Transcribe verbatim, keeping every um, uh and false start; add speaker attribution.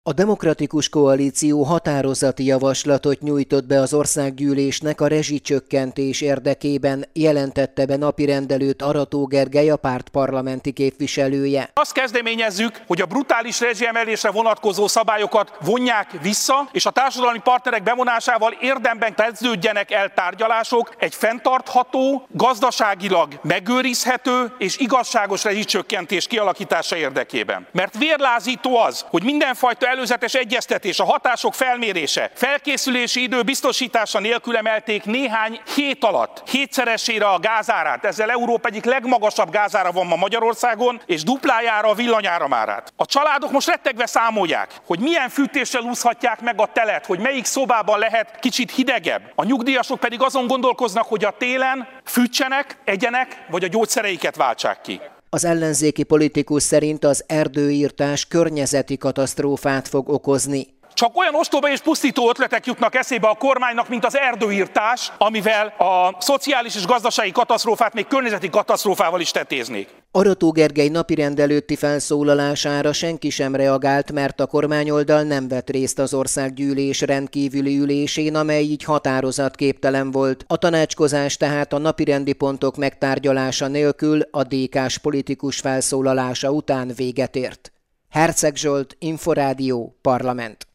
Speaker 1: A Demokratikus Koalíció határozati javaslatot nyújtott be az országgyűlésnek a rezsicsökkentés érdekében, jelentette be napirendelőt Arató Gergely, a párt parlamenti képviselője.
Speaker 2: Azt kezdeményezzük, hogy a brutális rezsiemelésre vonatkozó szabályokat vonják vissza, és a társadalmi partnerek bevonásával érdemben kezdődjenek el tárgyalások egy fenntartható, gazdaságilag megőrizhető és igazságos rezsicsökkentés kialakítása érdekében. Mert vérlázító az, hogy mindenfajta előzetes egyeztetés, a hatások felmérése, felkészülési idő biztosítása nélkül emelték néhány hét alatt hétszeresére a gázárát. Ezzel Európa egyik legmagasabb gázára van ma Magyarországon, és duplájára a villanyáramárát. A családok most rettegve számolják, hogy milyen fűtéssel úszhatják meg a telet, hogy melyik szobában lehet kicsit hidegebb. A nyugdíjasok pedig azon gondolkoznak, hogy a télen fűtsenek, egyenek, vagy a gyógyszereiket váltsák ki.
Speaker 1: Az ellenzéki politikus szerint az erdőirtás környezeti katasztrófát fog okozni.
Speaker 2: Csak olyan ostoba és pusztító ötletek jutnak eszébe a kormánynak, mint az erdőirtás, amivel a szociális és gazdasági katasztrófát még környezeti katasztrófával is tetéznék.
Speaker 1: Arató Gergely napirendelőtti felszólalására senki sem reagált, mert a kormányoldal nem vett részt az országgyűlés rendkívüli ülésén, amely így határozatképtelen volt. A tanácskozás tehát a napirendi pontok megtárgyalása nélkül a dé ká-s politikus felszólalása után véget ért. Herceg Zsolt, Inforádió, Parlament.